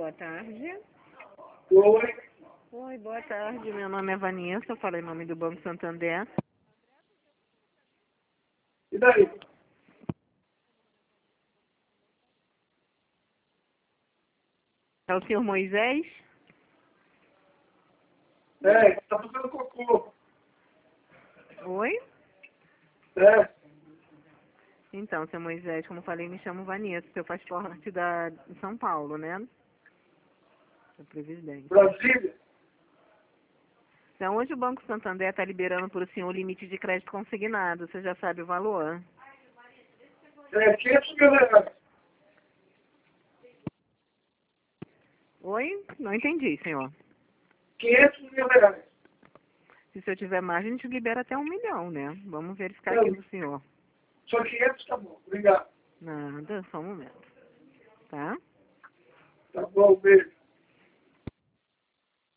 boa tarde. Oi. Oi, boa tarde. Meu nome é Vanessa, eu falo em nome do Banco Santander. E daí? É o senhor Moisés? Tá fazendo cocô. Oi? É, Então, senhor Moisés, como eu falei, me chamo Vanessa. O senhor faz parte de São Paulo, né? Do presidente. Brasília. Então, hoje o Banco Santander está liberando para o senhor o limite de crédito consignado. Você já sabe o valor? 500 mil reais. Oi? Não entendi, senhor. 500 mil reais. Se o senhor tiver margem, a gente libera até 1 milhão, né? Vamos verificar Não. aqui do senhor. Só 500 tá bom. Obrigado. Nada, só um momento. Tá? Tá bom, beijo.